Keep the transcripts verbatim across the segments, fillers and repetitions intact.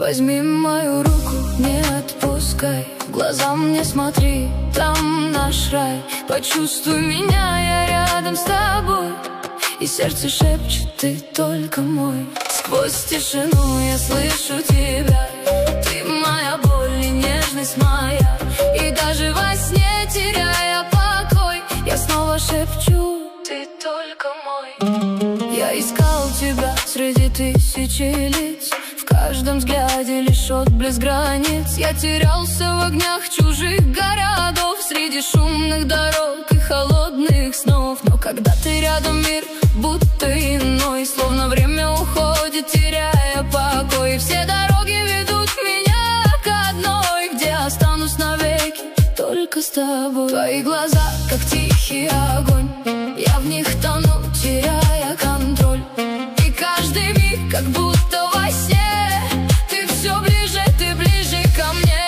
Возьми мою руку, не отпускай, в глаза мне смотри, там наш рай. Почувствуй меня, я рядом с тобой, и сердце шепчет, ты только мой. Сквозь тишину я слышу тебя, ты моя боль и нежность моя. И даже во сне, теряя покой, я снова шепчу, ты только мой. Я искал тебя среди тысячи лиц, в каждом взгляде лишь отблеск границ. Я терялся в огнях чужих городов, среди шумных дорог и холодных снов. Но когда ты рядом, мир будто иной, словно время уходит, теряя покой. И все дороги ведут меня к одной, где останусь навеки только с тобой. Твои глаза, как тихий огонь, я в них тону, теряя контроль. И каждый миг, как будто во сне, ты все ближе, ты ближе ко мне.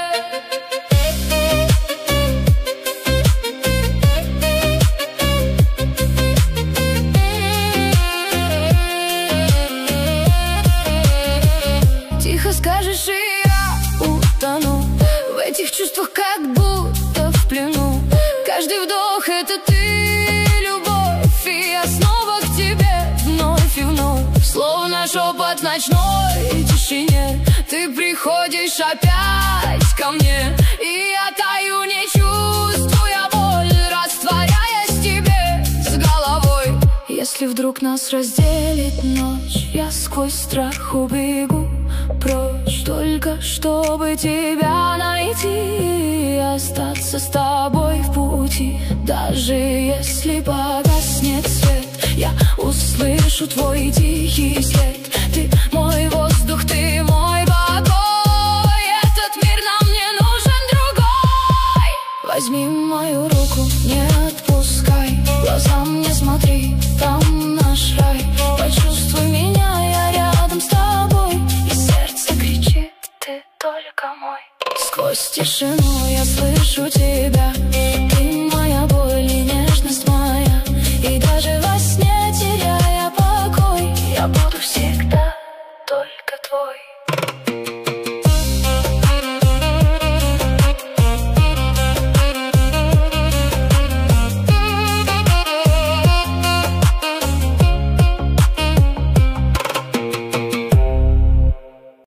Тихо скажешь, и я утону в этих чувствах, как будто в плену. Каждый вдох — это ты, любовь, и я снова к тебе вновь и вновь. Словно шепот в ночной тишине, ты приходишь опять ко мне. И я таю, не чувствуя боль, растворяясь в тебе с головой. Если вдруг нас разделит ночь, я сквозь страх убегу прочь, только чтобы тебя найти и остаться с тобой в пути. Даже если погаснет свет, я услышу твой тихий след. Ты мой воздух, ты мой покой, этот мир нам не нужен другой. Возьми мою руку, не отпускай, в глаза мне смотри, там наш рай. Почувствуй меня, я рядом с тобой, и сердце кричит, ты только мой. Сквозь тишину